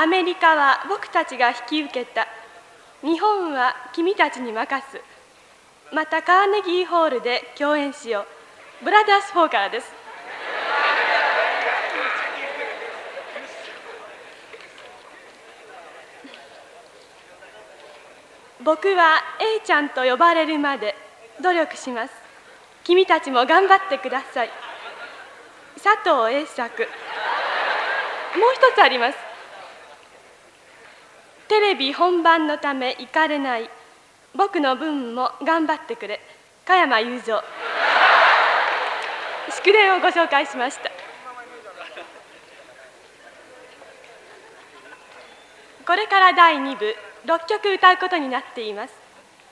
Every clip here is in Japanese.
アメリカは僕たちが引き受けた。日本は君たちに任す。またカーネギーホールで共演しよう。ブラザース4からです。僕は A ちゃんと呼ばれるまで努力します。君たちも頑張ってください。佐藤栄作。もう一つあります。テレビ本番のため行かれない。僕の分も頑張ってくれ。加山雄三。祝電をご紹介しました。これから第2部6曲歌うことになっています。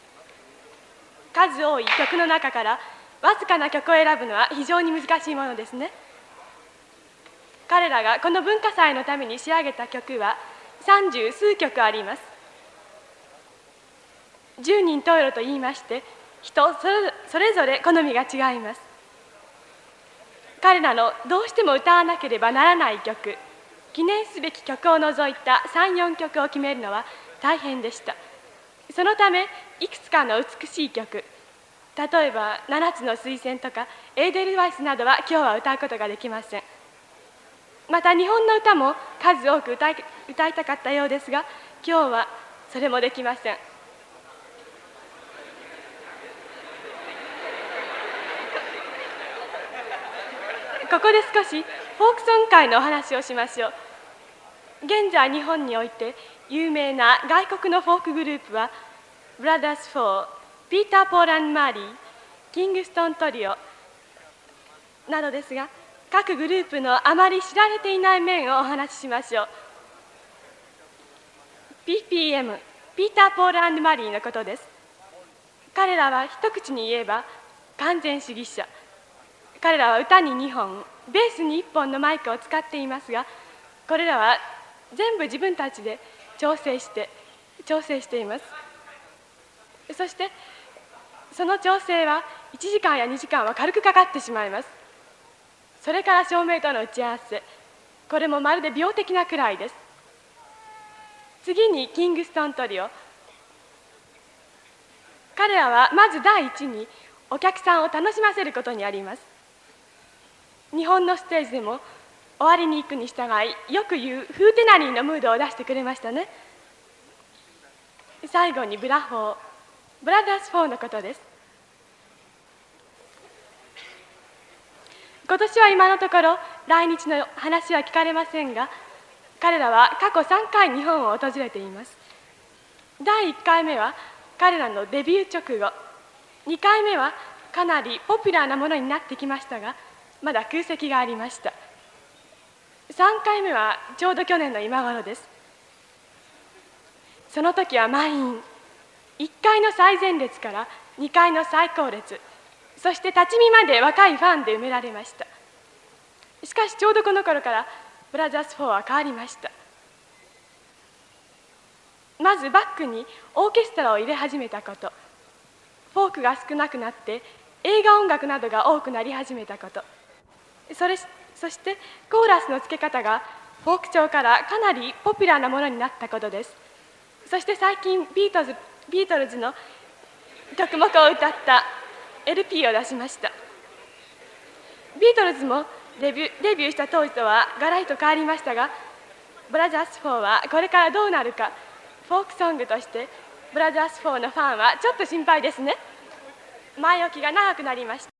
数多い曲の中からわずかな曲を選ぶのは非常に難しいものですね。彼らがこの文化祭のために仕上げた曲は30数曲あります。10人十色と言いまして人それぞれ好みが違います。彼らのどうしても歌わなければならない曲、記念すべき曲を除いた3、4曲を決めるのは大変でした。そのためいくつかの美しい曲、例えば7つの水仙とかエーデルワイスなどは今日は歌うことができません。また日本の歌も数多く歌いたかったようですが今日はそれもできません。ここで少しフォークソング界のお話をしましょう。現在日本において有名な外国のフォークグループはブラザーズ4、ピーター・ポール&マリー、キングストントリオなどですが、各グループのあまり知られていない面をお話ししましょう。 PPM、 ピーター・ポール&マリーのことです。彼らは一口に言えば完全主義者。彼らは歌に2本、ベースに1本のマイクを使っていますが、これらは全部自分たちで調整しています。そしてその調整は1時間や2時間は軽くかかってしまいます。それから照明との打ち合わせ、これもまるで病的なくらいです。次にキングストントリオ。彼らはまず第一にお客さんを楽しませることにあります。日本のステージでも終わりに行くに従いよく言うフーテナリーのムードを出してくれましたね。最後にブラザーズ4のことです。今年は今のところ来日の話は聞かれませんが、彼らは過去3回日本を訪れています。第1回目は彼らのデビュー直後、2回目はかなりポピュラーなものになってきましたがまだ空席がありました。3回目はちょうど去年の今頃です。その時は満員、1階の最前列から2階の最後列、そして立ち見まで若いファンで埋められました。しかしちょうどこの頃からブラザーズ4は変わりました。まずバックにオーケストラを入れ始めたこと、フォークが少なくなって映画音楽などが多くなり始めたこと、そしてコーラスの付け方がフォーク調からかなりポピュラーなものになったことです。そして最近ビートルズの曲目を歌った LP を出しました。ビートルズもデビューした当時とはガラリと変わりましたが、ブラザーズ4はこれからどうなるか、フォークソングとしてブラザーズ4のファンはちょっと心配ですね。前置きが長くなりました。